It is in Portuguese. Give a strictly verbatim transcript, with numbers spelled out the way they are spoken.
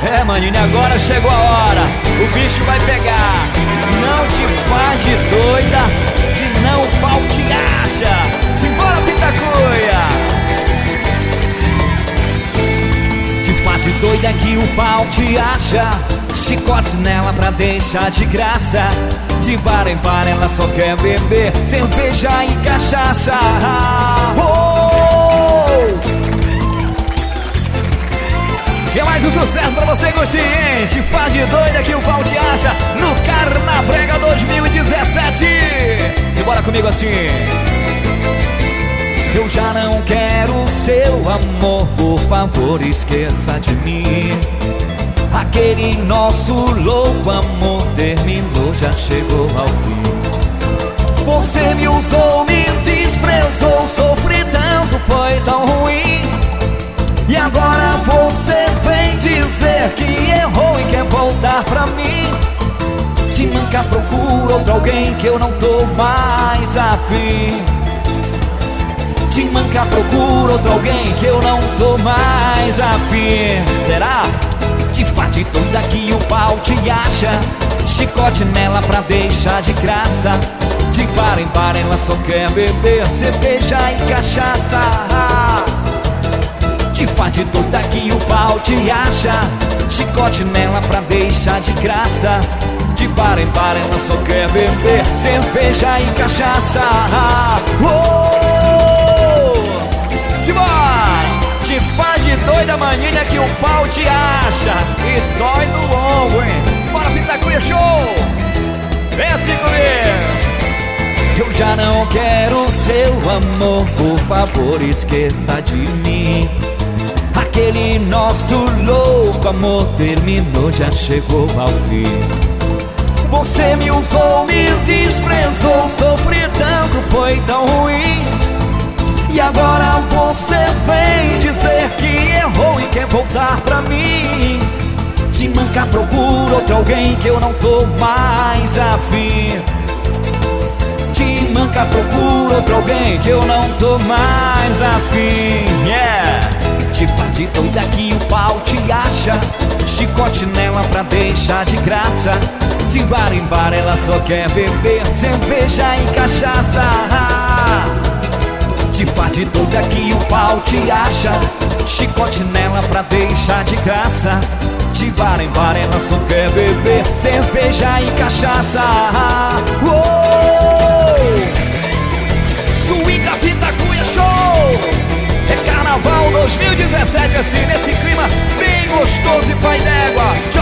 É, maninho, agora chegou a hora, o bicho vai pegar. Não te faz de doida, senão o pau te acha. Simbora, pitacuia. Te faz de doida que o pau te acha. Chicote nela pra deixar de graça. De bar em bar ela só quer beber cerveja e cachaça. Oh! E é mais um sucesso pra você curtir, hein? Te faz de doida que o pau te acha no Carnabrega dois mil e dezessete. Simbora comigo assim. Eu já não quero seu amor, por favor esqueça de mim. Aquele nosso louco amor terminou, já chegou ao fim. Você me usou, me desprezou, sofri tanto, foi tão ruim. E agora você vem dizer que errou e quer voltar pra mim. Te manca, procura outro alguém que eu não tô mais afim. Te manca, procura outro alguém que eu não tô mais afim. Será? Te faz de toda que o pau te acha. Chicote nela pra deixar de graça. De bar em bar ela só quer beber cerveja e cachaça. Te faz de toda que o pau te acha. Chicote nela pra deixar de graça. De bar em bar ela só quer beber cerveja e cachaça. Oh! Simbora! Te faz de doida, maninha, que o pau te acha. E dói no ombro, hein? Simbora, Pitacuia Show! Vem assim comigo! Eu já não quero seu amor, por favor esqueça de mim. Aquele nosso louco amor terminou, já chegou ao fim. Você me usou, me desprezou, sofri tanto, foi tão ruim. E agora você vem dizer que errou e quer voltar pra mim. Te manca, procura outro alguém que eu não tô mais afim. Te manca, procura outro alguém que eu não tô mais afim. Yeah! Te faz de doida que o pau te acha. Chicote nela pra deixar de graça. De bar em bar ela só quer beber cerveja e cachaça. Te faz de doida que o pau te acha. Chicote nela pra deixar de graça. De bar em bar ela só quer beber cerveja e cachaça. Oh! Swinga Pitacuia Show! É Carnaval dois mil e dezessete assim, nesse clima bem gostoso e pai d'égua.